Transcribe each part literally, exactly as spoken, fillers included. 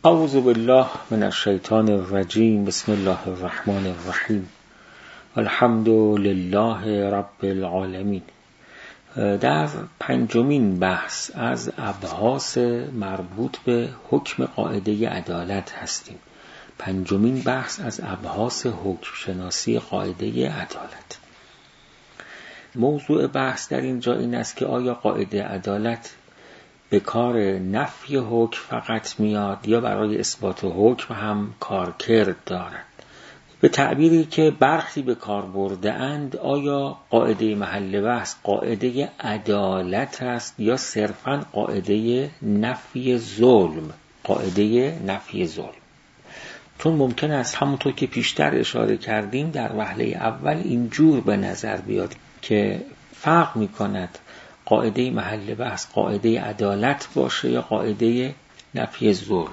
اعوذ بالله من الشیطان الرجیم. بسم الله الرحمن الرحیم. الحمد لله رب العالمین. در پنجمین بحث از ابحاث مربوط به حکم قاعده عدالت هستیم. پنجمین بحث از ابحاث حکم شناسی قاعده عدالت. موضوع بحث در اینجا این است که آیا قاعده عدالت به کار نفی حکم فقط میاد یا برای اثبات حکم هم کارکرد دارد؟ به تعبیری که برخی به کار برده اند، آیا قاعده محل بحث قاعده عدالت است یا صرفاً قاعده نفی ظلم؟ قاعده نفی ظلم. چون ممکن است همونطور که پیشتر اشاره کردیم در وهله اول اینجور به نظر بیاد که فرق می‌کند قاعده محل بحث قاعده عدالت باشه یا قاعده نفی ظلم،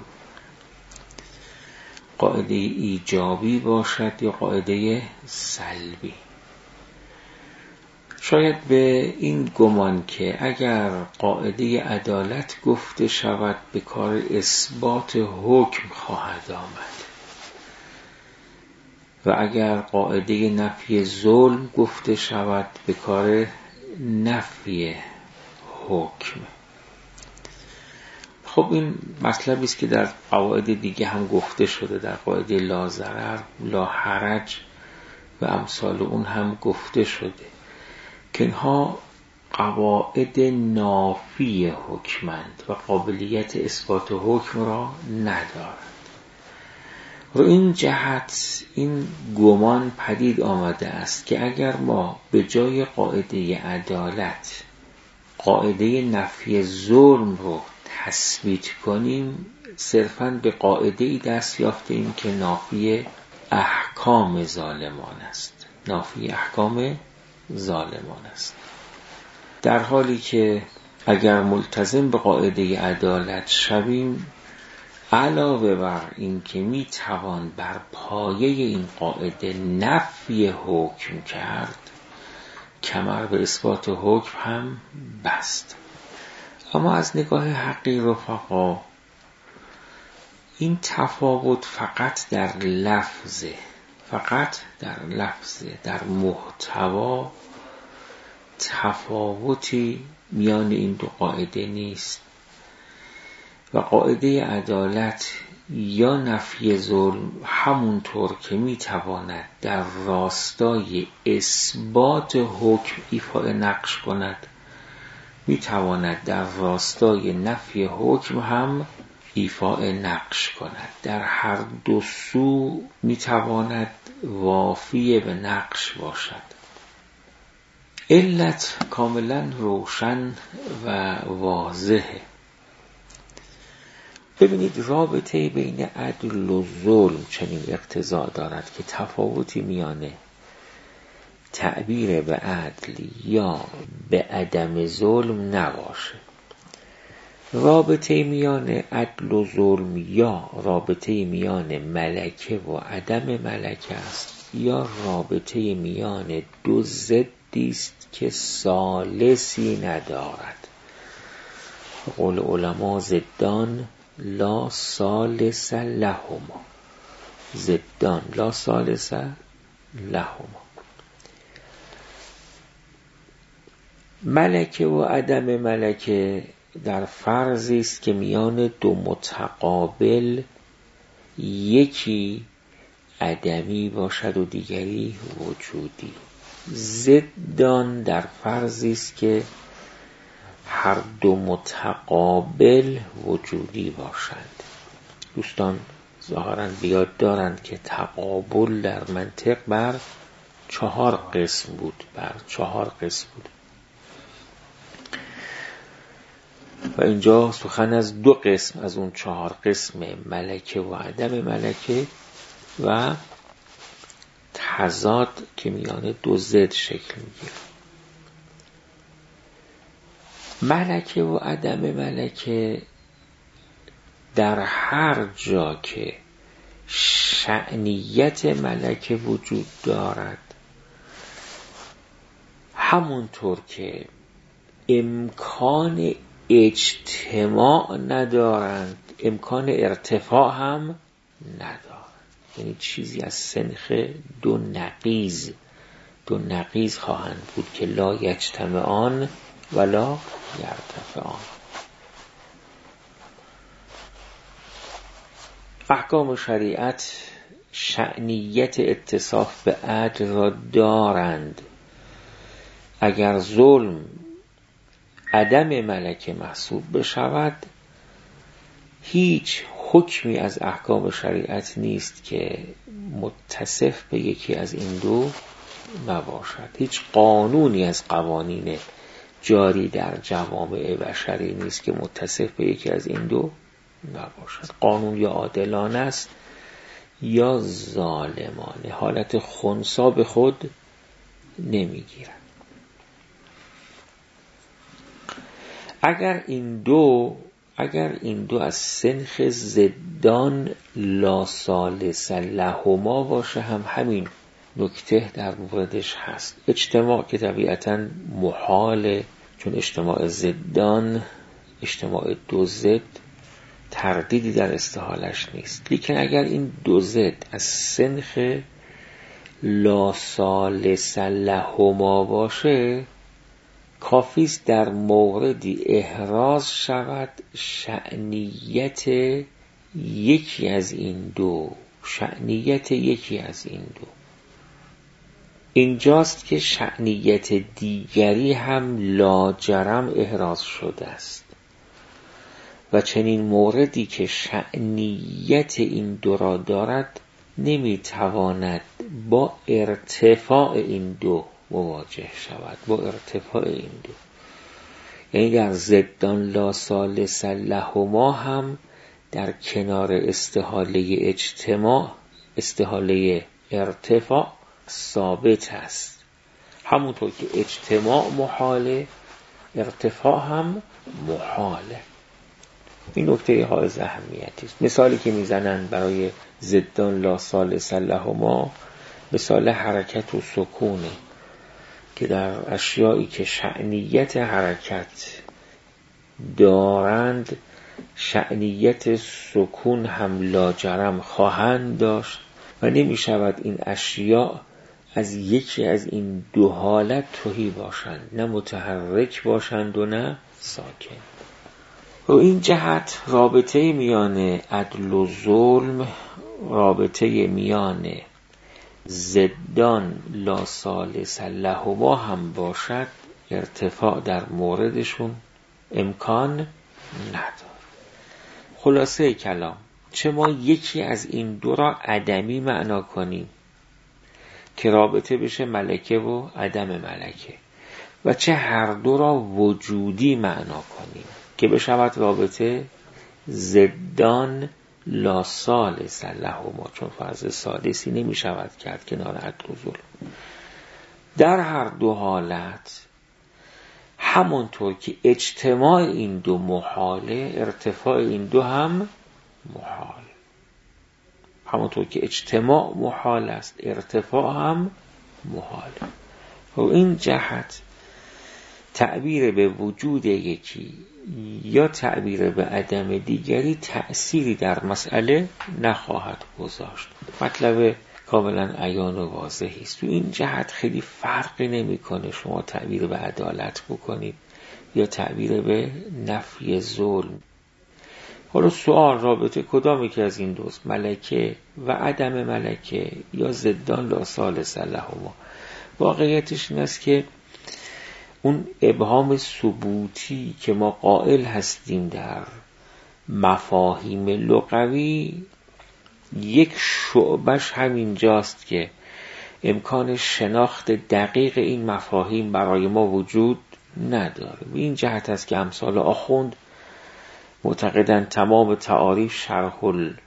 قاعده ایجابی باشد یا قاعده سلبی. شاید به این گمان که اگر قاعده عدالت گفته شود به کار اثبات حکم خواهد آمد و اگر قاعده نفی ظلم گفته شود به کار نفی حکم. خب این مطلبی است که در قواعد دیگه هم گفته شده، در قاعده لا ضرر لا حرج و امثال اون هم گفته شده که اینها قواعد نافی حکمند و قابلیت اثبات حکم را ندارند. رو این جهت این گمان پدید آمده است که اگر ما به جای قاعده عدالت قاعده نفی ظلم رو تثبیت کنیم، صرفاً به قاعده ای دست یافته ایم که نافی احکام ظالمان است. نافی احکام ظالمان است. در حالی که اگر ملتزم به قاعده عدالت شویم، علاوه بر این که می توان بر پایه این قاعده نفی حکم کرد، کمر به اثبات حکم هم بست. اما از نگاه حقی رفقا این تفاوت فقط در لفظه، فقط در لفظه، در محتوا تفاوتی میان این دو قاعده نیست و قاعده عدالت یا نفی ظلم همونطور که میتواند در راستای اثبات حکم ایفای نقش کند، میتواند در راستای نفی حکم هم ایفای نقش کند. در هر دو سو میتواند وافی به نقش باشد. علت کاملا روشن و واضحه. ببینید رابطه بین عدل و ظلم چنین اقتضا دارد که تفاوتی میان تعبیر به عدل یا به عدم ظلم نباشه. رابطه میان عدل و ظلم یا رابطه میان ملکه و عدم ملکه است یا رابطه میان دو ضدی است که ثالثی ندارد. قول علما ضدان لا ثالث لهما، ضدان لا ثالث لهما. ملکه و عدم ملکه در فرضی است که میان دو متقابل یکی عدمی باشد و دیگری وجودی. ضدان در فرضی است که هر دو متقابل وجودی باشند. دوستان ظاهراً بیاد دارند که تقابل در منطق بر چهار قسم بود، بر چهار قسم بود و اینجا سخن از دو قسم از اون چهار قسم، ملکه و عدم ملکه و تضاد که میان دو ضد شکل میگیره. ملکه و عدم ملکه در هر جا که شأنیت ملکه وجود دارد، همونطور که امکان اجتماع ندارند، امکان ارتفاع هم ندارند. یعنی چیزی از سنخ دو نقیض دو نقیض خواهند بود که لا یجتمعان ولا یرتفعان. احکام شریعت شأنیت اتصاف به عدل را دارند. اگر ظلم عدم ملکه محسوب بشود، هیچ حکمی از احکام شریعت نیست که متصف به یکی از این دو نباشد. هیچ قانونی از قوانین جاری در جوامع بشری نیست که متصف به یکی از این دو نباشد. قانون یا عادلانه است یا ظالمانه، حالت خنثی به خود نمیگیرد. اگر این دو اگر این دو از سنخ ضدان لا ثالث لهما باشه، هم همین نکته در موردش هست. اجتماع که طبیعتاً محاله، چون اجتماع ضدان، اجتماع دو ضد، تردیدی در استحالش نیست. لیکن اگر این دو ضد از سنخ لا ثالث لهما باشه، کافیست در موردی احراز شود شأنیت یکی از این دو شأنیت یکی از این دو اینجاست که شأنیت دیگری هم لاجرم احراز شده است و چنین موردی که شأنیت این دو را دارد نمیتواند با ارتفاع این دو مواجه شود، با ارتفاع این دو. یعنی در ضدان لا ثالث لهما هم در کنار استحاله اجتماع استحاله ارتفاع ثابت است. همونطور که اجتماع محاله، ارتفاع هم محاله. این نکته حائز اهمیتی است. مثالی که میزنن برای ضدان لا ثالث لهما مثال حرکت و سکونه که در اشیایی که شأنیت حرکت دارند شأنیت سکون هم لاجرم خواهند داشت و نمی شود این اشیاء از یکی از این دو حالت تهی باشند، نه متحرک باشند و نه ساکن. و این جهت رابطه میان عدل و ظلم، رابطه میان ضدان لا ثالث لهما هم باشد، ارتفاع در موردشون امکان نداره. خلاصه کلام، چه ما یکی از این دو را عدمی معنا کنیم که رابطه بشه ملکه و عدم ملکه، و چه هر دو را وجودی معنا کنیم که بشود رابطه ضدان لا ثالث لهما، چون فرض ثالثی نمی شود کرد کنار عدل و ظلم. در هر دو حالت همونطور که اجتماع این دو محاله، ارتفاع این دو هم محال. همونطور که اجتماع محال است، ارتفاع هم محال. و این جهت تعبیر به وجود یکی یا تعبیر به عدم دیگری تأثیری در مسئله نخواهد گذاشت. مطلب کاملا عیان و واضحی است. تو این جهت خیلی فرقی نمیکنه شما تعبیر به عدالت بکنید یا تعبیر به نفی ظلم. حالا سوال رابطه کدامی که از این دوست، ملکه و عدم ملکه یا ضدان لا ثالث لهما؟ واقعیتش این است که اون ابهام ثبوتی که ما قائل هستیم در مفاهیم لغوی، یک شعبش همین جاست که امکان شناخت دقیق این مفاهیم برای ما وجود نداره. این جهت است که امثال آخوند معتقدند تمام تعاریف شرح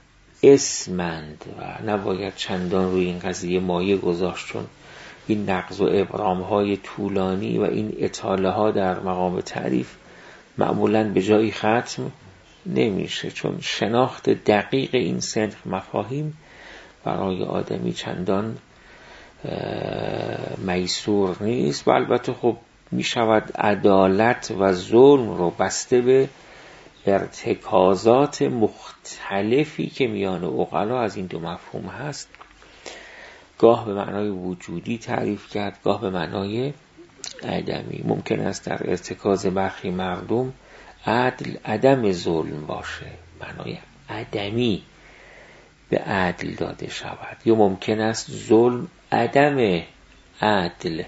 الاسمند و نباید چندان روی این قضیه مایه گذاشت، چون این نقض و ابرام های طولانی و این اطاله ها در مقام تعریف معمولاً به جایی ختم نمیشه، چون شناخت دقیق این سنخ مفاهیم برای آدمی چندان میسور نیست. و البته خب می شود عدالت و ظلم رو بسته به ارتکازات مختلفی که میان عقلا از این دو مفهوم هست گاه به معنای وجودی تعریف کرد، گاه به معنای عدمی. ممکن است در ارتکاز برخی مردم عدل عدم ظلم باشه، معنای عدمی به عدل داده شود، یا ممکن است ظلم عدم عدل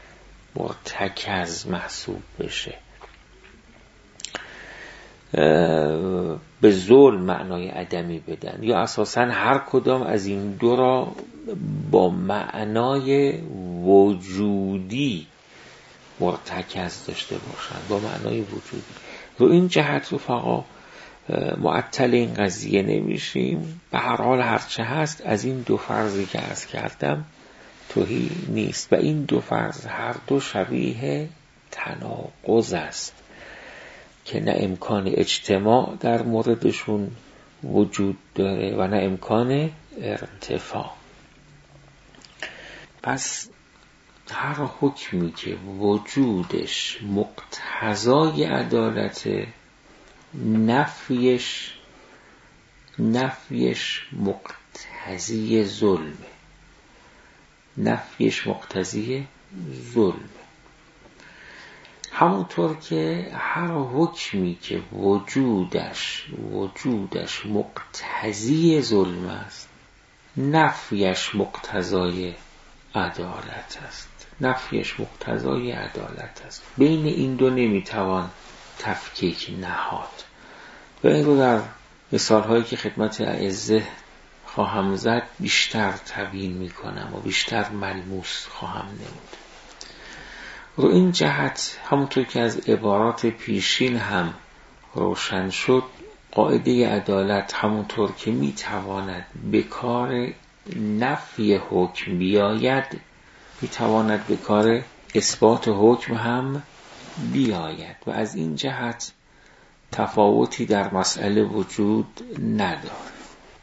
مرتکز محسوب بشه. به ظلم معنای عدمی بدن، یا اساساً هر کدام از این دو را با معنای وجودی مرتکز داشته باشند، با معنای وجودی. رو این جهت رفقا معطل این قضیه نمیشیم. به هر حال هرچه هست از این دو فرضی که عرض کردم توهی نیست و این دو فرض هر دو شبیه تناقض است که نه امکان اجتماع در موردشون وجود داره و نه امکان ارتفاع. پس هر حکمی که وجودش مقتضای عدالت، نفیش نفیش مقتضی ظلمه، نفیش مقتضی ظلمه. همونطور که هر حکمی که وجودش وجودش مقتضی ظلم است، نفیش مقتضای عدالت است، نفیش مقتضای عدالت است. بین این دو نمیتوان تفکیک نهاد و این رو در مثالهایی که خدمت اعزه خواهم زد بیشتر تبیین میکنم و بیشتر ملموس خواهم نمود. رو این جهت همونطور که از عبارات پیشین هم روشن شد، قاعده عدالت همونطور که میتواند به کار نفی حکم بیاید، میتواند به کار اثبات حکم هم بیاید و از این جهت تفاوتی در مسئله وجود نداره.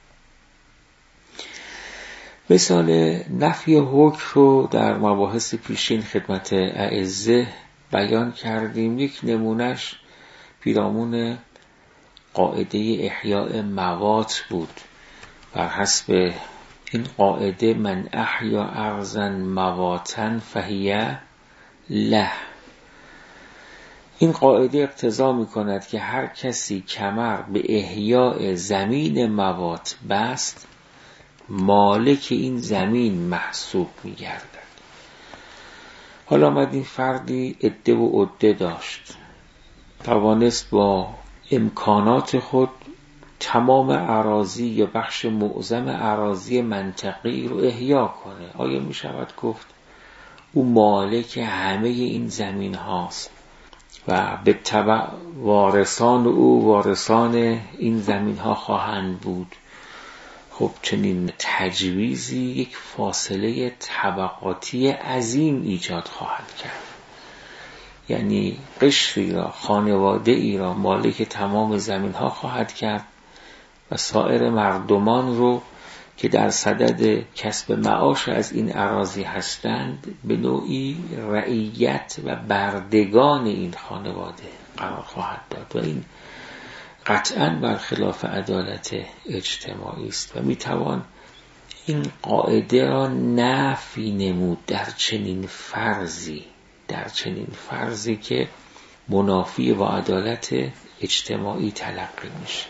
مثال نفی حکم رو در مباحث پیشین خدمت اعزه بیان کردیم. یک نمونش پیرامون قاعده احیاء موات بود. بر حسب این قاعده من احیا ارضا مواتا فهیه له. این قاعده اقتضا می کند که هر کسی کمر به احیاء زمین موات بست، مالک این زمین محسوب می گردد. حالا آمد این فردی عده و عده داشت، توانست با امکانات خود تمام اراضی یا بخش معظم اراضی منطقی رو احیا کنه. آیا می شود گفت او مالک همه این زمین هاست و به تبع وارثان او وارثان این زمین ها خواهند بود؟ خب چنین تجویزی یک فاصله طبقاتی عظیم ایجاد خواهد کرد. یعنی قشری را، خانواده ای را مالک تمام زمین ها خواهد کرد و سایر مردمان رو که در صدد کسب معاش از این اراضی هستند به نوعی رعیت و بردگان این خانواده قرار خواهد داد و این قطعاً برخلاف عدالت اجتماعی است و میتوان این قاعده را نفی نمود در چنین فرضی در چنین فرضی که منافی با عدالت اجتماعی تلقی میشه.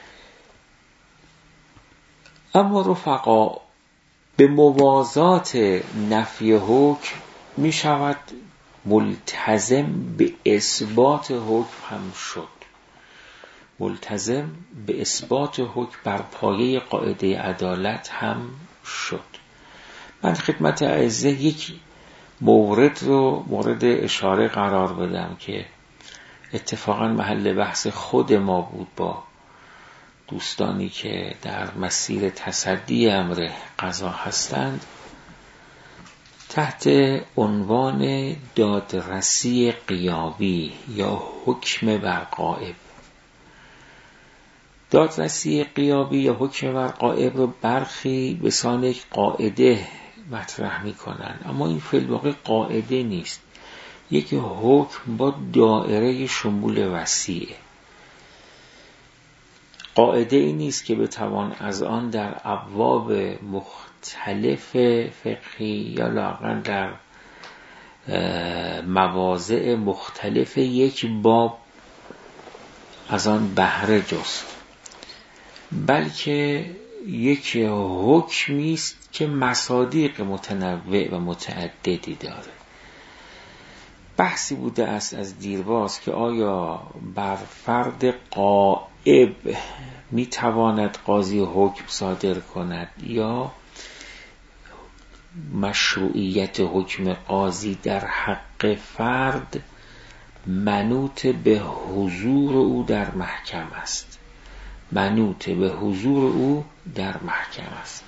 اما رفقا به موازات نفی حکم می شود ملتزم به اثبات حکم هم شد. ملتزم به اثبات حکم بر پایه قاعده عدالت هم شد. من خدمت اعزه یک مورد رو مورد اشاره قرار بدم که اتفاقا محل بحث خود ما بود با دوستانی که در مسیر تصدی امر قضا هستند، تحت عنوان دادرسی غیابی یا حکم بر غائب. دادرسی غیابی یا حکم بر غائب رو برخی به سان یک قاعده مطرح می کنن، اما این فی الواقع قاعده نیست. یک حکم با دایره شمول وسیعه. قاعده ای نیست که بتوان از آن در ابواب مختلف فقهی یا لااقل در مواضع مختلف یک باب از آن بهره جست، بلکه یک حکمی است که مصادیق متنوع و متعددی داره. بحثی بوده است از دیرباز که آیا بر فرد غائب میتواند قاضی حکم صادر کند یا مشروعیت حکم قاضی در حق فرد منوط به حضور او در محکمه است. منوط به حضور او در محکمه است.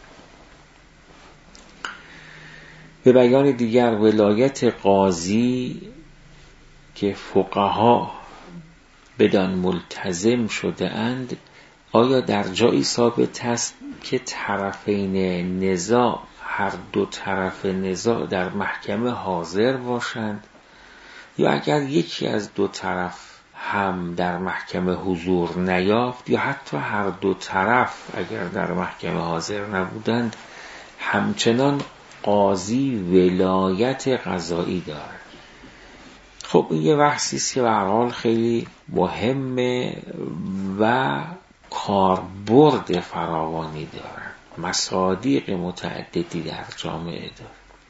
به بیان دیگر ولایت قاضی که فقها بدان ملتزم شده اند، آیا در جایی ثابت است که طرفین نزاع، هر دو طرف نزاع در محکمه حاضر باشند، یا اگر یکی از دو طرف هم در محکمه حضور نیافت یا حتی هر دو طرف اگر در محکمه حاضر نبودند، همچنان قاضی ولایت قضایی دارد. خب این یه بحثی است که به هر حال خیلی مهمه و کاربرد فراوانی داره، مصادیق متعددی در جامعه داره.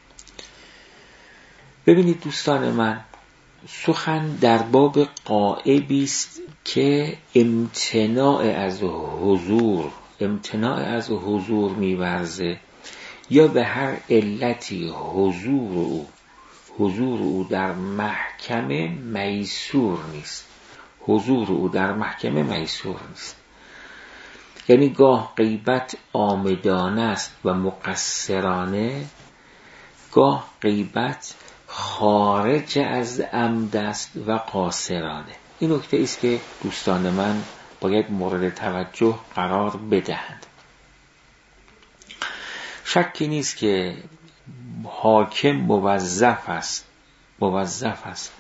ببینید دوستان من، سخن در باب غائبی است که امتناع از حضور امتناع از حضور می‌ورزه یا به هر علتی حضور او حضور او در محکمه میسور نیست. حضور او در محکمه میسور نیست. یعنی گاه غیبت آمدانه است و مقصرانه، گاه غیبت خارج از عمد است و قاصرانه. این نکته است که دوستان من باید مورد توجه قرار بدهند. شکی نیست که حاکم موظف است موظف است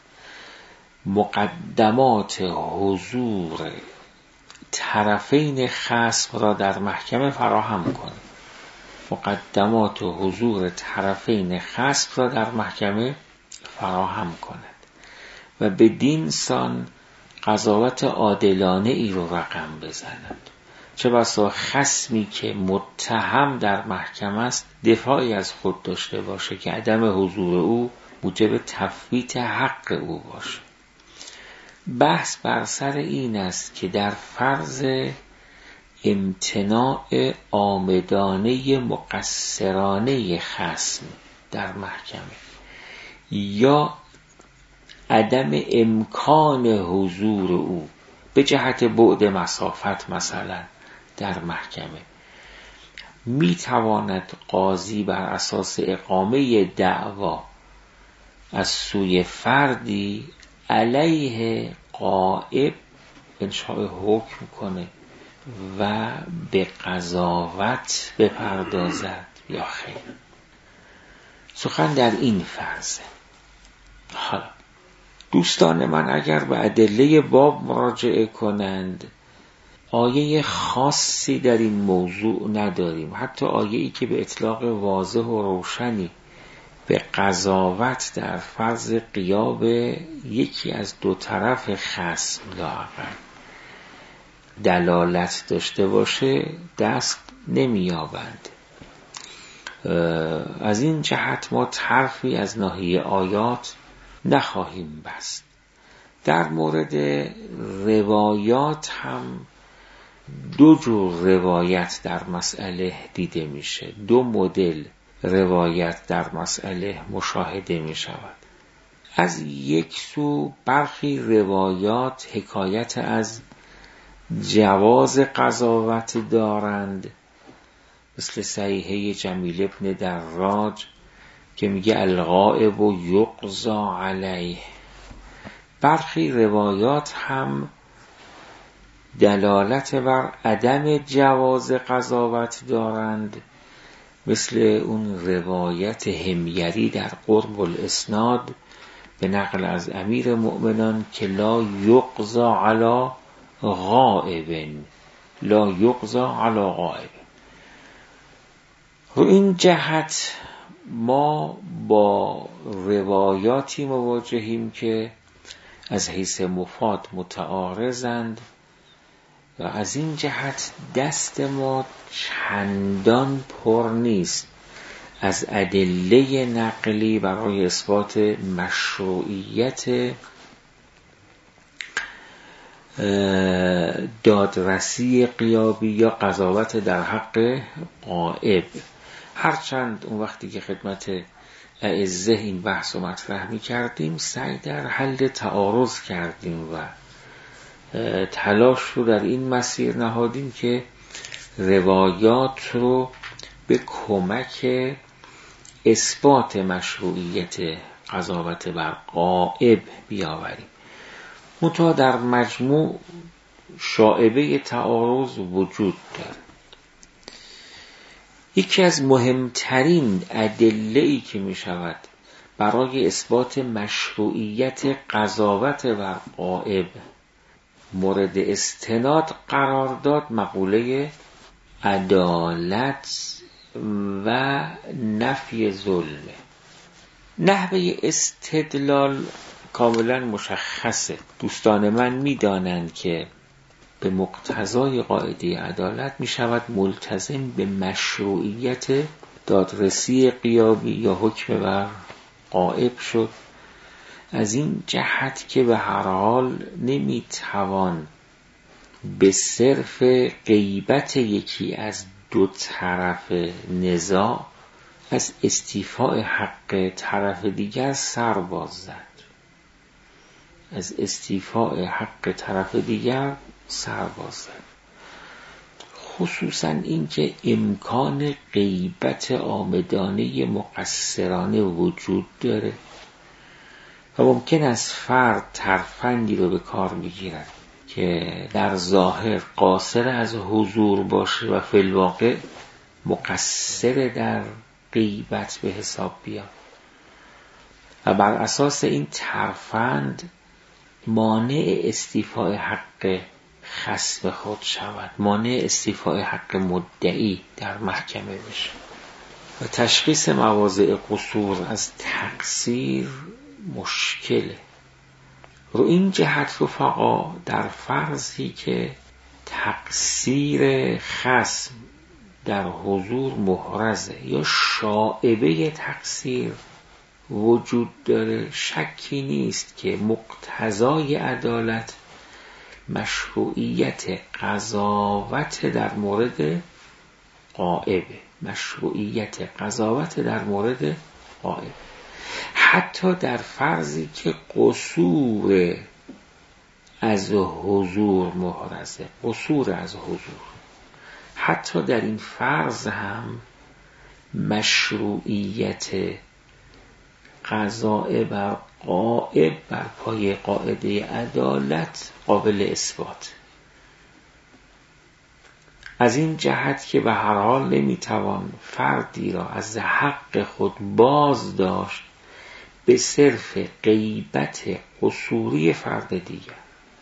مقدمات حضور طرفین خصم را در محکمه فراهم کند. مقدمات حضور طرفین خصم را در محکمه فراهم کند و بدین سان قضاوت عادلانه ای رو رقم بزند. چه بسا خصمی که متهم در محکمه است دفاعی از خود داشته باشه که عدم حضور او موجب تفویت حق او باشه. بحث بر سر این است که در فرض امتناع آمدانه مقصرانه خصم در محکمه یا عدم امکان حضور او به جهت بعد مسافت مثلا در محکمه، می تواند قاضی بر اساس اقامه دعوا از سوی فردی علیه غائب انشاء حکم کنه و به قضاوت بپردازد یا خیر. سخن در این فرضه. حالا دوستان من اگر به ادله باب مراجعه کنند، آیه خاصی در این موضوع نداریم. حتی آیه‌ای که به اطلاق واضح و روشنی به قضاوت در فرض غیاب یکی از دو طرف خصم لااقل دلالت داشته باشه دست نمی‌یابند. از این جهت ما طرفی از ناحیه آیات نخواهیم بست. در مورد روایات هم دو جور روایت در مسئله دیده میشه. دو مدل روایت در مسئله مشاهده می شود. از یک سو برخی روایات حکایت از جواز قضاوت دارند، مثل صحیحه جمیل ابن دراج که میگه الغائب و یقضا علیه. برخی روایات هم دلالت بر عدم جواز قضاوت دارند، مثل اون روایت حمیری در قرب الاسناد به نقل از امیر مؤمنان که لا یقضى علی غائب، لا یقضى علی غائب. رو این جهت ما با روایاتی مواجهیم که از حیث مفاد متعارضند و از این جهت دست ما چندان پر نیست از ادله نقلی برای اثبات مشروعیت دادرسی غیابی یا قضاوت در حق غائب. هرچند اون وقتی که خدمت اعزه این بحث رو مطرح می کردیم سعی در حل تعارض کردیم و تلاش رو در این مسیر نهادیم که روایات رو به کمک اثبات مشروعیت قضاوت بر غائب بیاوریم. منتها در مجموع شائبه تعارض وجود دارد. یکی از مهمترین ادله‌ای که می شود برای اثبات مشروعیت قضاوت بر غائب مورد استناد قرار داد مقوله عدالت و نفی ظلم. نحوه استدلال کاملا مشخصه. دوستان من می دانند که به مقتضای قاعده عدالت می شود ملتزم به مشروعیت دادرسی غیابی یا حکم بر غائب شد، از این جهت که به هر حال نمی توان به صرف غیبت یکی از دو طرف نزاع از استیفاء حق طرف دیگر سر باز زد. از استیفاء حق طرف دیگر سر باز زد. خصوصا این که امکان غیبت عامدانه مقصرانه وجود داره و ممکن است فرد ترفندی رو به کار بگیرد که در ظاهر قاصر از حضور باشه و فی الواقع مقصر در غیبت به حساب بیاد و بر اساس این ترفند مانع استیفاء حق خصم خود شود، مانع استیفاء حق مدعی در محکمه بشه. و تشخیص مواضع قصور از تقصیر مشکله. رو این جهت رفقا در فرضی که تقصیر خصم در حضور محرزه یا شائبه تقصیر وجود داره، شکی نیست که مقتضای عدالت مشروعیت قضاوت در مورد غائب، مشروعیت قضاوت در مورد غائب، حتی در فرضی که قصور از حضور محرزه، قصور از حضور، حتی در این فرض هم مشروعیت قضاء بر غائب بر پای قاعده عدالت قابل اثبات. از این جهت که به هر حال نمیتوان فردی را از حق خود باز داشت به صرف غیبت قصوری فرد دیگر.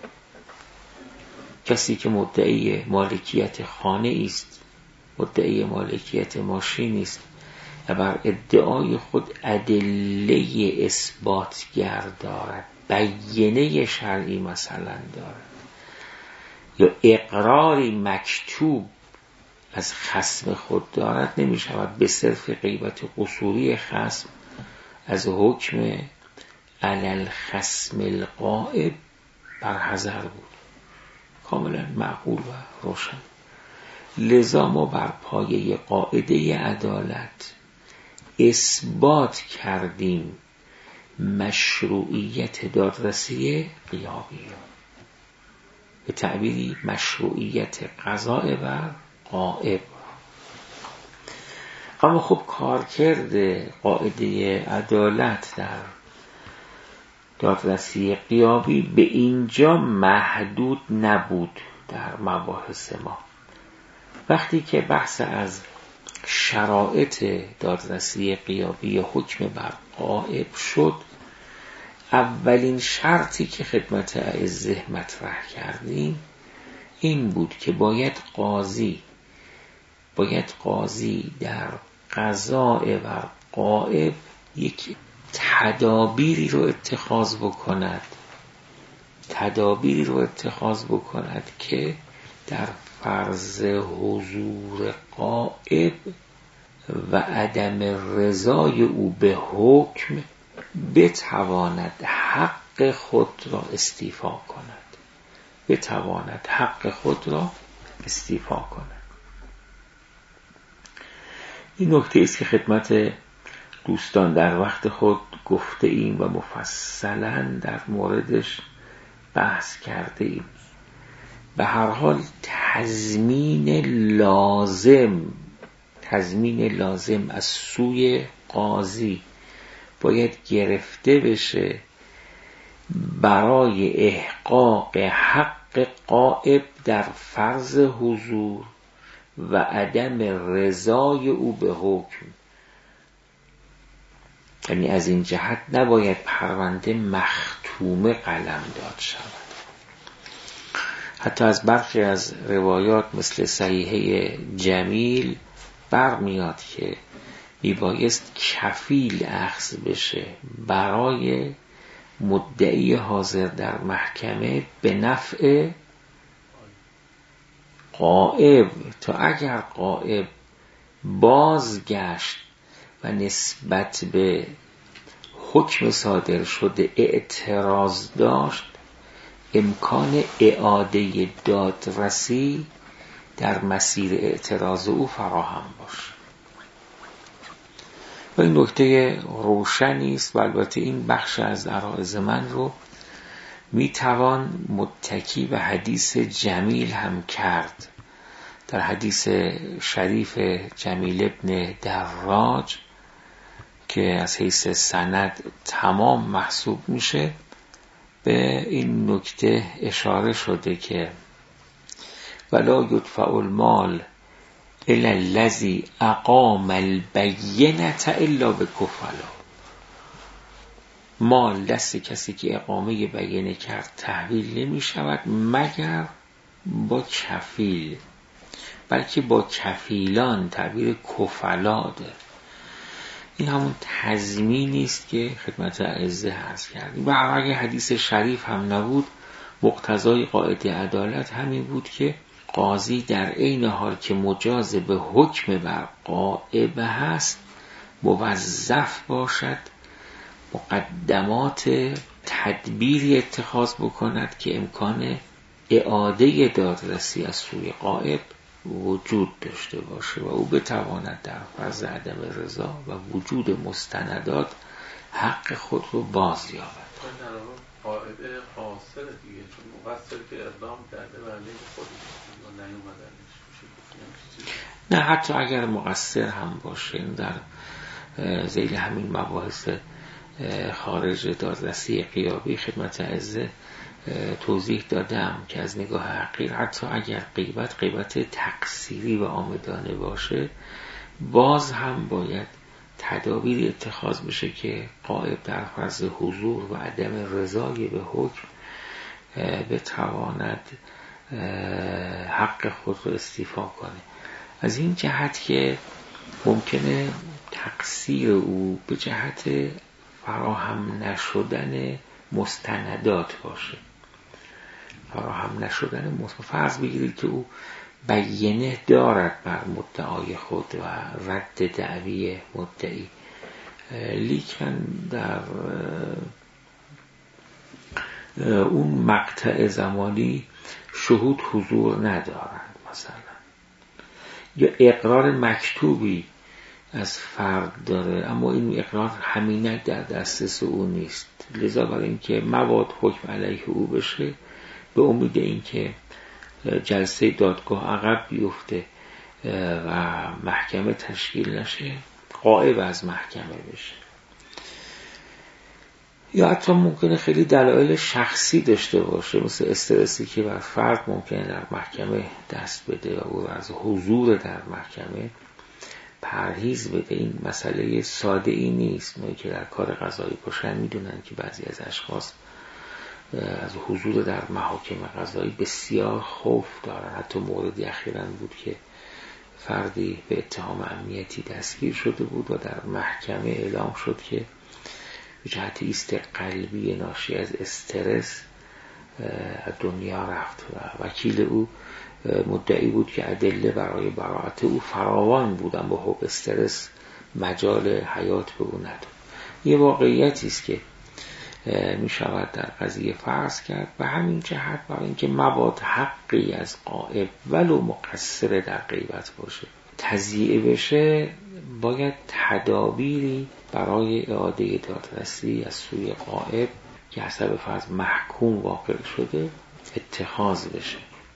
کسی که مدعی مالکیت خانه است، مدعی مالکیت ماشین است و بر ادعای خود ادله اثباتگر دارد، بینه شرعی مثلا دارد یا اقراری مکتوب از خصم خود دارد، نمی شود به صرف غیبت قصوری خصم از حکم علی الخصم الغائب برحذر بود. کاملا معقول و روشن. لذا ما بر پایه قاعده عدالت اثبات کردیم مشروعیت دادرسی غیابی، به تعبیری مشروعیت قضاء بر غائب. اما خب کارکرد قاعده عدالت در دادرسی غیابی به اینجا محدود نبود. در مباحث ما وقتی که بحث از شرایط دادرسی غیابی حکم بر غائب شد، اولین شرطی که خدمت اعزه مطرح کردیم این بود که باید قاضی باید قاضی در قضاء و غائب یک تدابیری رو اتخاذ بکند تدابیری رو اتخاذ بکند که در فرض حضور غائب و عدم رضای او به حکم بتواند حق خود را استیفا کند بتواند حق خود را استیفا کند. این نکته است که خدمت دوستان در وقت خود گفته ایم و مفصلا در موردش بحث کرده ایم. به هر حال تضمین لازم تضمین لازم از سوی قاضی باید گرفته بشه برای احقاق حق غائب در فرض حضور و عدم رضای او به حکم. یعنی از این جهت نباید پرونده مختومه قلم داد شود. حتی از برخی از روایات مثل صحیحه جمیل برمیاد که میبایست کفیل اخذ بشه برای مدعی حاضر در محکمه به نفع غائب، تا اگر غائب بازگشت و نسبت به حکم صادر شده اعتراض داشت، امکان اعاده دادرسی در مسیر اعتراض او فراهم باشه. و این نکته روشنی است و البته این بخش از عرایض من رو میتوان متکی به حدیث جمیل هم کرد. در حدیث شریف جمیل ابن دراج که از حیث سند تمام محسوب میشه به این نکته اشاره شده که ولا یدفع المال الی الذی اقام البینة الا بکفلا. مال دست کسی که اقامه بینه کرد تحویل نمی شود مگر با کفیل، بلکه با کفیلان، تعبیر کفلا ده. این همون تضمینی است که خدمت اعزه عرض کردیم. و اگه حدیث شریف هم نبود مقتضای قاعده عدالت همین بود که قاضی در عین حال که مجاز به حکم بر غائب هست موظف باشد مقدمات تدبیری اتخاذ بکند که امکان اعاده دادرسی از سوی غائب وجود داشته باشه و او بتواند در فرض عدم رضا و وجود مستندات حق خود رو باز یابد. غائب قاصر دیگه، چون مقصر که اقدام کرده و علیه خودش و نیومدنش میشه. نه حتی اگر مقصر هم باشه، در ذیل همین مباحث خارج دادرسی غیابی خدمت اعزه توضیح دادم که از نگاه حقیر حتی اگر غیبت غیبت تقصیری و عامدانه باشه باز هم باید تدابیر اتخاذ بشه که غائب در فرض حضور و عدم رضای به حکم بتواند حق خود رو استیفا کنه. از این جهت که ممکنه تقصیر او به جهت فراهم نشدن مستندات باشه، فراهم نشدن مستندات. فرض بگیرید که او بینه دارد بر مدعای خود و رد دعوی مدعی، لیکن در اون مقطع زمانی شهود حضور ندارند مثلا، یا اقرار مکتوبی از فرد داره اما این اقرار همینک در دسترس او نیست، لذا برای اینکه مواد حکم علیه او بشه به امید اینکه جلسه دادگاه عقب بیفته و محکمه تشکیل نشه غائب از محکمه بشه. یا حتی ممکنه خیلی دلایل شخصی داشته باشه، مثل استرسی که بر فرد ممکنه در محکمه دست بده و او از حضور در محکمه پرهیز بده. این مسئله ساده ای نیست. ما که در کار قضایی باشن میدونن که بعضی از اشخاص از حضور در محاکم قضایی بسیار خوف دارن. حتی موردی اخیراً بود که فردی به اتهام امنیتی دستگیر شده بود و در محکمه اعلام شد که به جهت ایست قلبی ناشی از استرس از دنیا رفت و وکیل او مدعی بود که ادله برای براءت او فراوان بود، اما خب استرس مجال حیات به او نداد. یه واقعیتی است که می شود در قضیه فرض کرد. و همین جهت برای اینکه مبادا حقی از غائب ولو مقصر در غیبت باشه تضییع بشه، باید تدابیری برای اعاده دادرسی از سوی غائب که حسب فرض محکوم واقع شده اتخاذ بشه.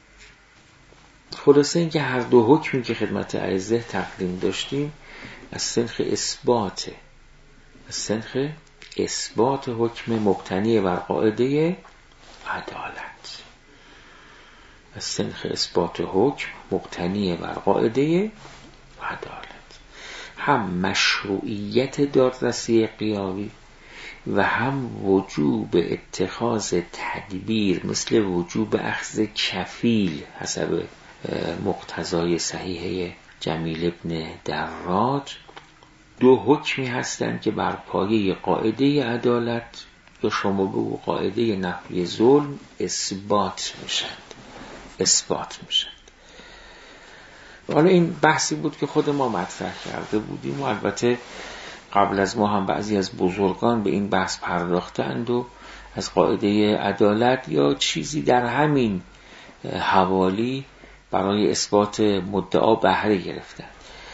خلاصه اینکه هر دو حکمی که خدمت اعزه تقدیم داشتیم از سنخ اثباته، از سنخ اثبات حکم مبتنی بر قاعده عدالت، از سنخ اثبات حکم مبتنی بر قاعده عدالت. هم مشروعیت دادرسی قیامی و هم وجوب اتخاذ تدبیر مثل وجوب اخذ کفیل حسب مقتضای صحیحه جمیل ابن دراج دو حکمی هستند که بر پایه قاعده عدالت یا شما بگو قاعده نفی ظلم اثبات میشند اثبات میشند. حالا این بحثی بود که خود ما مطرح کرده بودیم و البته قبل از ما هم بعضی از بزرگان به این بحث پرداختند و از قاعده عدالت یا چیزی در همین حوالی برای اثبات مدعا بهره گرفتند.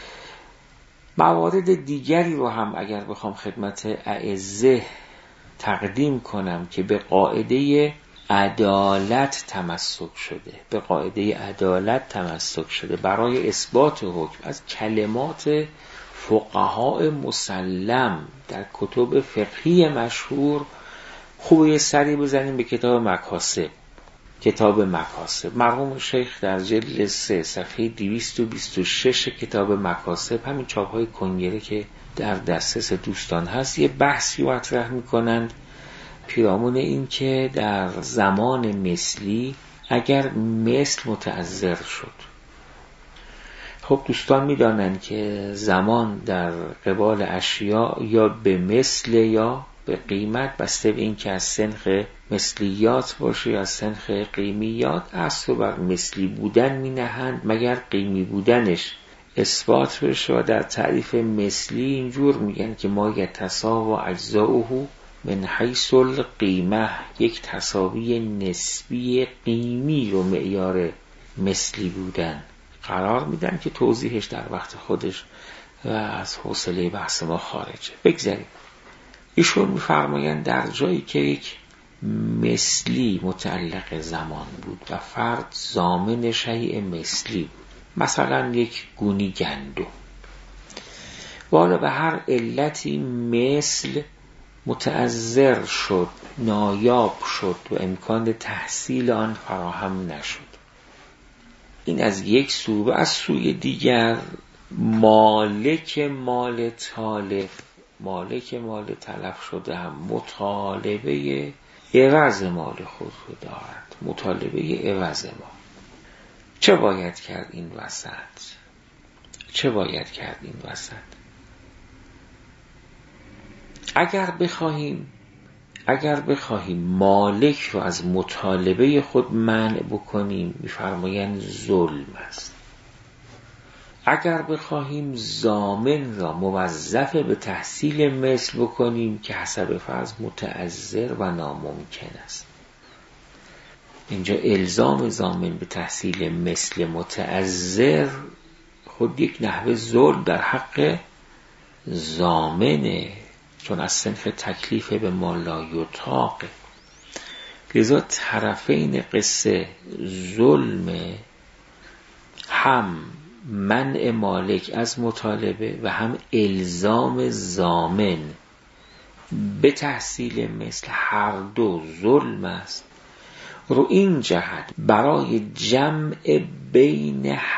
موارد دیگری رو هم اگر بخوام خدمت اعزه تقدیم کنم که به قاعده عدالت تمسک شده، به قاعده عدالت تمسک شده برای اثبات حکم از کلمات فقهاء مسلم در کتب فقهی مشهور، خوبه یه سری بزنیم به کتاب مکاسب. کتاب مکاسب مرحوم شیخ در جلد سه صفحه دویست و بیست و شش کتاب مکاسب، همین چاپ‌های کنگره که در دسترس دوستان هست، یه بحثی مطرح می‌کنند پیرامون این که در زمان مثلی اگر مثل متعذر شد، خب دوستان می‌دانند که زمان در قبال اشیاء یا به مثل یا به قیمت بسته به این که از سنخ مثلیات باشه یا از سنخ قیمیات اصل بر مثلی بودن می نهند مگر قیمی بودنش اثبات بشه. و در تعریف مثلی اینجور میگن که ما یتساوی اجزاؤه من حیث القیمه، یک تساوی نسبی قیمی رو معیار مثلی بودن قرار میدن که توضیحش در وقت خودش و از حوصله بحث ما خارجه. بگذاریم ایشون می‌فرمایند در جایی که یک مثلی متعلق زمان بود و فرد ضامن شیء مثلی بود، مثلا یک گونی گندم، والا به هر علتی مثل متعذر شد، نایاب شد و امکان تحصیل آن فراهم نشد. این از یک سو. و از سوی دیگر مالک مال تالف، مالک مال تلف شده هم مطالبه عوض مال خود رو دارد، مطالبه عوض ما. چه باید کرد این وسط؟ چه باید کرد این وسط؟ اگر بخواهیم اگر بخواهیم مالک رو از مطالبه خود منع بکنیم می‌فرمایند ظلم است. اگر بخواهیم ضامن را موظف به تحصیل مثل بکنیم که حسب فرض متعذر و ناممکن است، اینجا الزام ضامن به تحصیل مثل متعذر خود یک نحوه ظلم در حق ضامنه، چون از صنف تکلیف به ما لا یطاق. لذا طرفین قصه ظلم، هم منع مالک از مطالبه و هم الزام ضامن به تحصیل مثل، هر دو ظلم است. رو این جهت برای جمع بین حق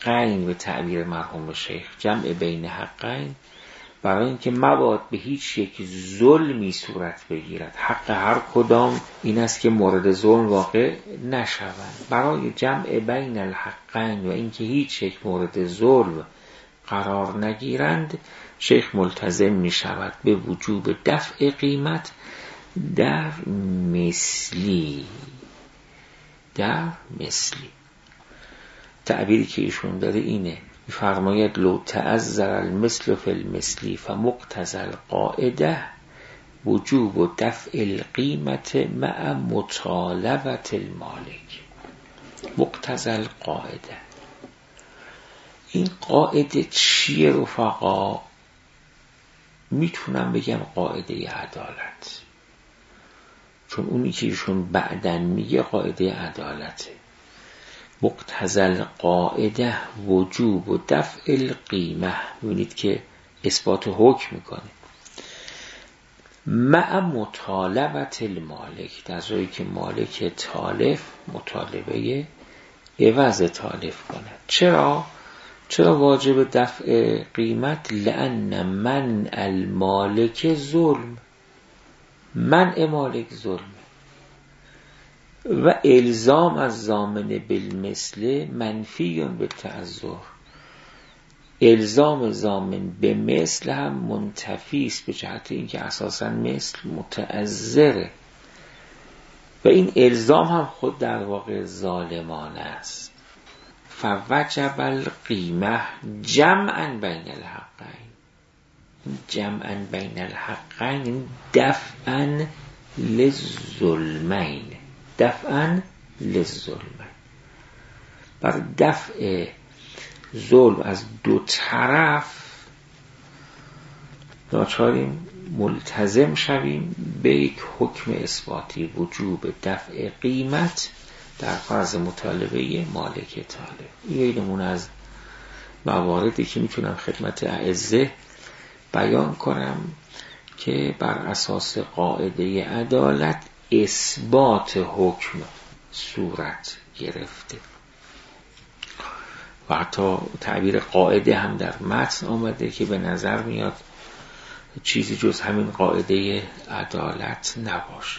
حقین به تعبیر مرحوم شیخ، جمع بین حقین، برای اینکه مباد به هیچ یک ظلمی صورت بگیرد. حق هر کدام این است که مورد ظلم واقع نشوند. برای جمع بین الحقین و اینکه هیچ یک مورد ظلم قرار نگیرند، شیخ ملتزم می شود به وجوب دفع قیمت در مثلی. در مثلی تعبیری که ایشون داره اینه، فرماید لو تعذر المثل فی المثلی فمقتضی القاعده وجوب و دفع القیمت مع مطالبت المالک. مقتضی القاعده، این قاعده چیه رفقا؟ میتونم بگم قاعده عدالت، چون اونی که ایشون بعدن میگه قاعده عدالته. مقتضی القاعده وجوب و دفع القیمه، ببینید که اثبات حکم میکنه، مع مطالبت المالک، در جایی که مالک تالف مطالبه عوض تالف کنه. چرا؟ چرا واجب دفع قیمت؟ لأن من المالک ظلم، منع مالک ظلم و الزام از ضامن بالمثل منفی به تعذر. الزام ضامن به مثل هم منتفی است به جهت اینکه اساساً مثل متعذره و این الزام هم خود در واقع ظالمانه است. فوجب القیمه جمعاً بین الحقین، جمعاً بین الحقین دفعاً للظلمین، دفعاً للظلمین، بر دفع ظلم از دو طرف ناچاریم ملتزم شویم به یک حکم اثباتی، وجوب دفع قیمت در فرض مطالبه مالک طالب. این نمونه از مواردی که میتونم خدمت اعزه بیان کنم که بر اساس قاعده عدالت اثبات حکم صورت گرفته و حتی تعبیر قاعده هم در متن آمده که به نظر میاد چیزی جز همین قاعده عدالت نباشه.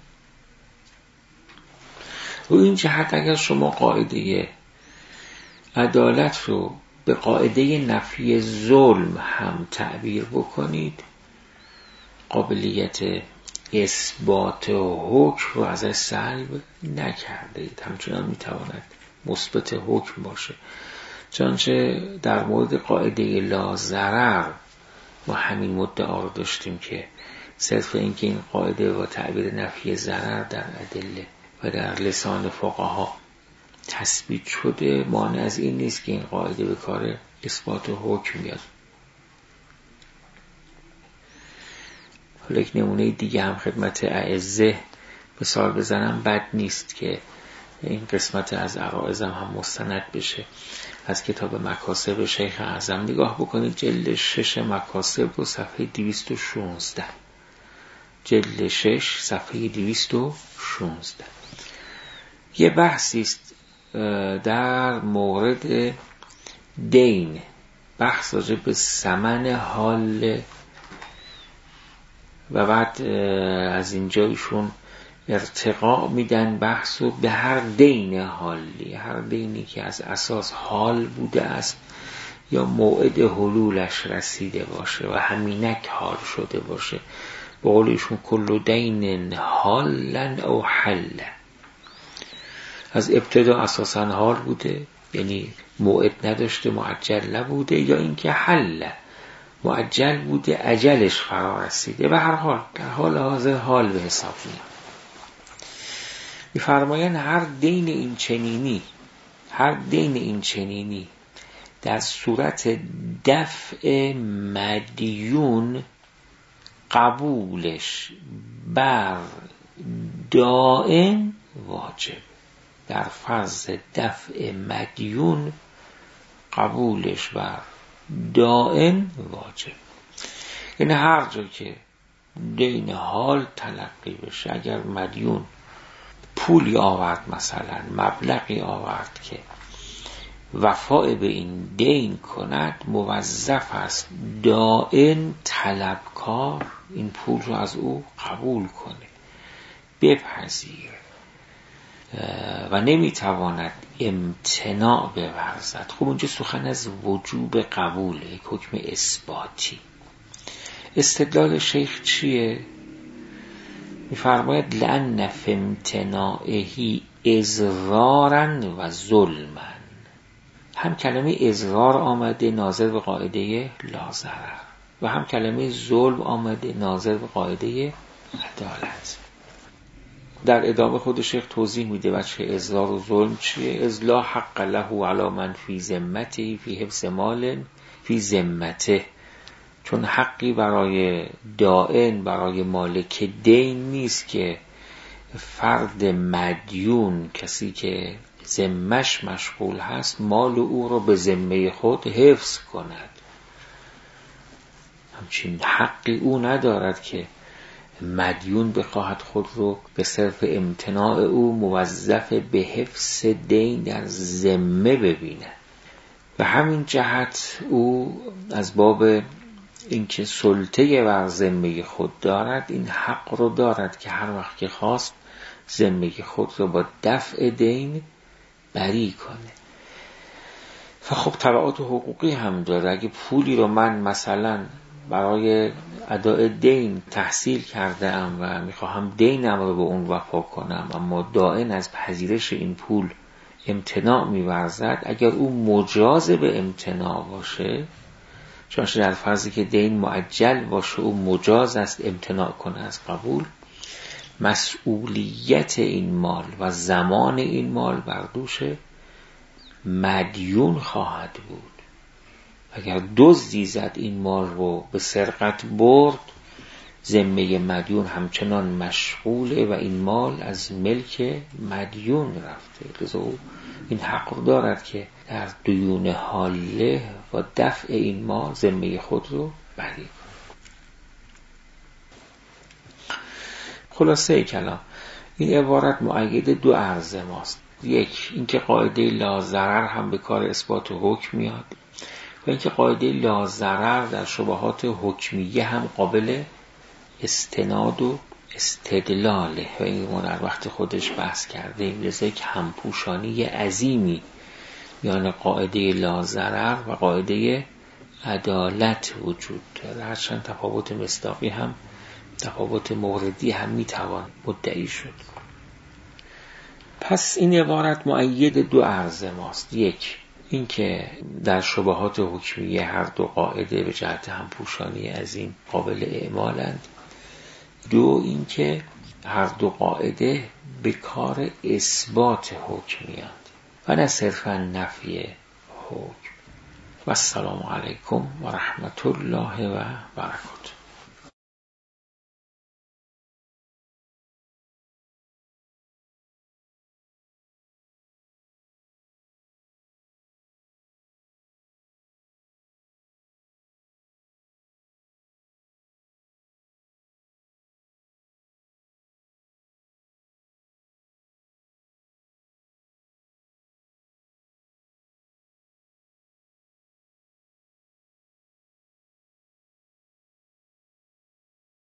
و این جهت اگر شما قاعده عدالت رو به قاعده نفی ظلم هم تعبیر بکنید، قابلیت اثبات حکم رو ازش سلب نکرده، همچنان میتواند مثبت حکم باشه. چنانچه در مورد قاعده لا ضرر ما همین مدعا رو داشتیم که صرف اینکه این قاعده و تعبیر نفی ضرر در ادله و در لسان فقها تثبیت شده، مانع از این نیست که این قاعده به کار اثبات حکم بیاد. حالا یک نمونه دیگه هم خدمت اعزه مثال بزنم، بد نیست که این قسمت از عرائزم هم مستند بشه. از کتاب مکاسب شیخ اعظم نگاه بکنید، جلد شش مکاسب و صفحه دویست و شانزده، جلد شش صفحه دویست و شانزده. یه بحثی است در مورد دین، بحث راجع به ثمن حال و بعد از اینجا ایشون ارتقا میدن بحثو به هر دین حالی، هر دینی که از اساس حال بوده است یا موعد حلولش رسیده باشه و همینک حال شده باشه. به قول ایشون کل دین حالا او حل، از ابتدا اساسا حال بوده یعنی موعد نداشته، معجل نبوده، یا اینکه حل معجل بوده اجلش فرا رسیده. به هر حال در حال حاضر حال به حساب میاد. می‌فرمایند هر دین این چنینی، هر دین این چنینی در صورت دفع مدیون قبولش بر دائم واجب، در فرض دفع مدیون قبولش بر دائم واجب. یعنی هر جا که دین حال تلقی بشه، اگر مدیون پولی آورد، مثلا مبلغی آورد که وفای به این دین کند موظف است دائن طلبکار این پول رو از او قبول کنه، بپذیره و نمیتواند امتناع بورزد. خب اونجا سخن از وجوب قبوله، یک حکم اثباتی. استدلال شیخ چیه؟ میفرماید لأن فی امتناعه اضرارا و ظلما. هم کلمه اضرار آمده ناظر به قاعده لا ضرر و هم کلمه ظلم آمده ناظر به قاعده عدالت. در ادامه خود شیخ توضیح میده بچه اضرار و ظلم چیه. اذ لا حق له علی من فی ذمته فی حفظ مال فی ذمته، چون حقی برای دائن، برای مالک دین نیست که فرد مدیون، کسی که ذمش مشغول هست، مال او رو به ذمه خود حفظ کند. همچین حقی او ندارد که مدیون بخواهد خود رو به صرف امتناع او موظف به حفظ دین در ذمه ببیند. و همین جهت او از باب اینکه سلطه بر ذمه خود دارد، این حق رو دارد که هر وقت که خواست ذمه خود رو با دفع دین بری کنه. و خب تبعات حقوقی هم داره. اگه پولی رو من مثلا برای اداء دین تحصیل کرده ام و میخواهم دینم رو به اون وفا کنم، اما دائن از پذیرش این پول امتناع می‌ورزد، اگر او مجاز به امتناع باشه، چون در فرضی که دین معجل باشه او مجاز است امتناع کنه از قبول، مسئولیت این مال و زمان این مال بر دوش مدیون خواهد بود. اگر دزدی زد این مال رو به سرقت برد، ذمه مدیون همچنان مشغوله و این مال از ملک مدیون رفته. لذا او این حق رو دارد که در دیون حاله و دفع این مال ذمه خود رو بری کنه. خلاصه کلام این عبارت مؤید دو عرض ماست. یک، اینکه قاعده لا ضرر هم به کار اثبات حکم میاد و اینکه قاعده لا ضرر در شبهات حکمیه هم قابل استناد و استدلاله و این ما در وقت خودش بحث کردیم. لذا یک همپوشانی عظیمی میان قاعده لا ضرر و قاعده عدالت وجود داره. هرچند تفاوت مصداقی هم، تفاوت موردی هم میتوان مدعی شد. پس این عبارت مؤید دو عرض ماست. یک، اینکه در شبهات حکمیه هر دو قاعده به جهت همپوشانی عظیم قابل اعمالند. دو، اینکه هر دو قاعده به کار اثبات حکم میاد و نه صرفا نفی حکم. و السلام علیکم و رحمت الله و برکاته.